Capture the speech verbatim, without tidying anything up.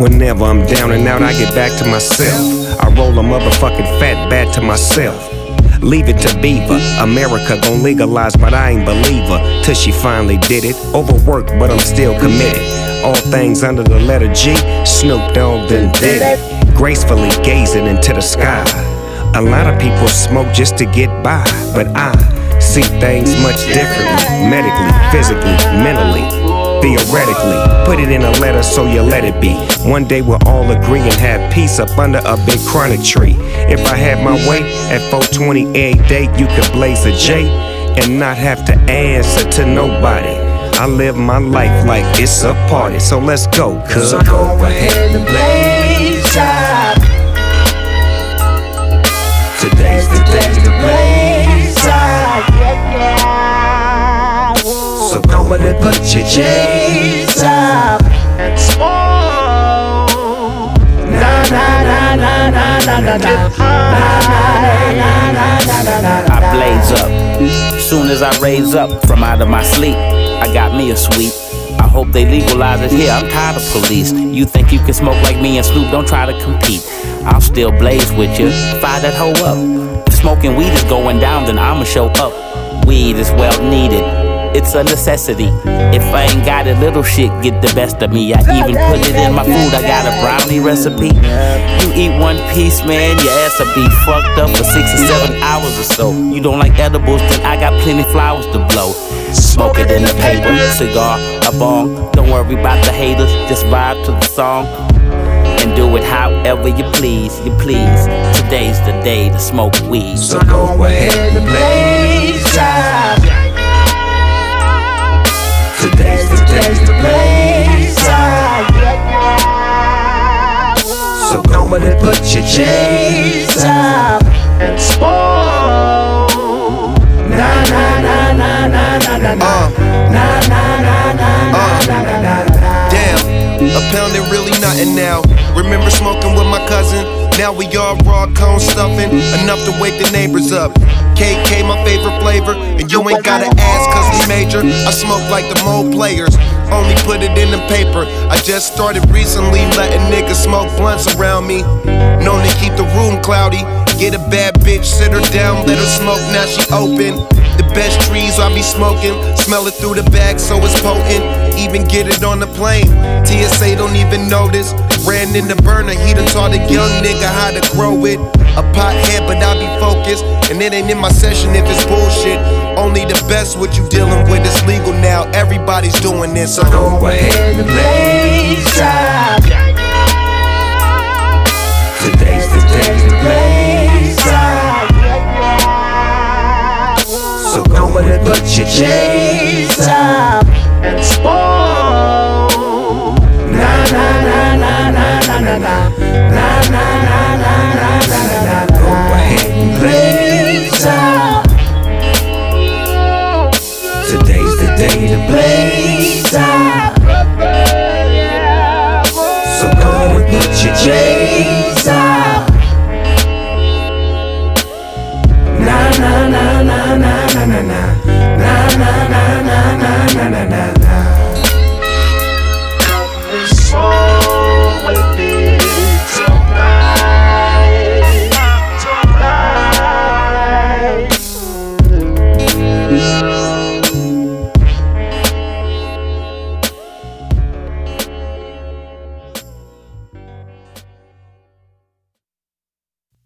whenever I'm down and out, I get back to myself. I roll a motherfucking fat bat to myself. Leave it to Beaver. America gon' legalize, but I ain't believer. Till she finally did it. Overworked, but I'm still committed. All things under the letter G. Snoop Dogg done did it. Gracefully gazing into the sky. A lot of people smoke just to get by, but I see things much differently. Medically, physically, mentally, theoretically. Put it in a letter so you let it be. One day we'll all agree and have peace up under a big chronic tree. If I had my way, at four twenty every day you could blaze a J and not have to answer to nobody. I live my life like it's a party, so let's go, cuz. So go ahead and blaze up. Today's the day to blaze up. So go ahead and put your J's up and smoke. Na na na na na na na na. I blaze up. Soon as I raise up from out of my sleep, I got me a sweet. I hope they legalize it here, I'm tired of police. You think you can smoke like me and Snoop, don't try to compete. I'll still blaze with you, fire that hoe up. If smoking weed is going down, then I'ma show up. Weed is well needed, it's a necessity. If I ain't got it, little shit get the best of me. I even put it in my food, I got a brownie recipe. You eat one piece, man, your ass will be fucked up for six or seven hours or so. You don't like edibles, then I got plenty flowers to blow. Smoke it in the paper, cigar, a bong. Don't worry about the haters, just vibe to the song. And do it however you please, you please. Today's the day to smoke weed. So go ahead and blaze up. Today's the day to blaze up. So go ahead and put your J's up and smoke. Na na na na na na na na na na na na na na na. Damn, a pound ain't really nothing now. Remember smoking with my cousin? Now we all raw cone stuffing, enough to wake the neighbors up. K K my favorite flavor, and you ain't gotta ask cause we major. I smoke like the Mo players, only put it in the paper. I just started recently letting niggas smoke blunts around me. Known to keep the room cloudy. Get a bad bitch, sit her down, let her smoke, now she open. The best trees I be smoking, smell it through the bag so it's potent. Even get it on the plane, T S A don't even notice. Ran in the burner, he done taught a young nigga how to grow it. A pothead, but I be focused, and it ain't in my session if it's bullshit. Only the best what you dealing with is legal now, everybody's doing this. So go ahead and blaze up. Today's the day to blaze up. So go ahead and put your J's up and smoke.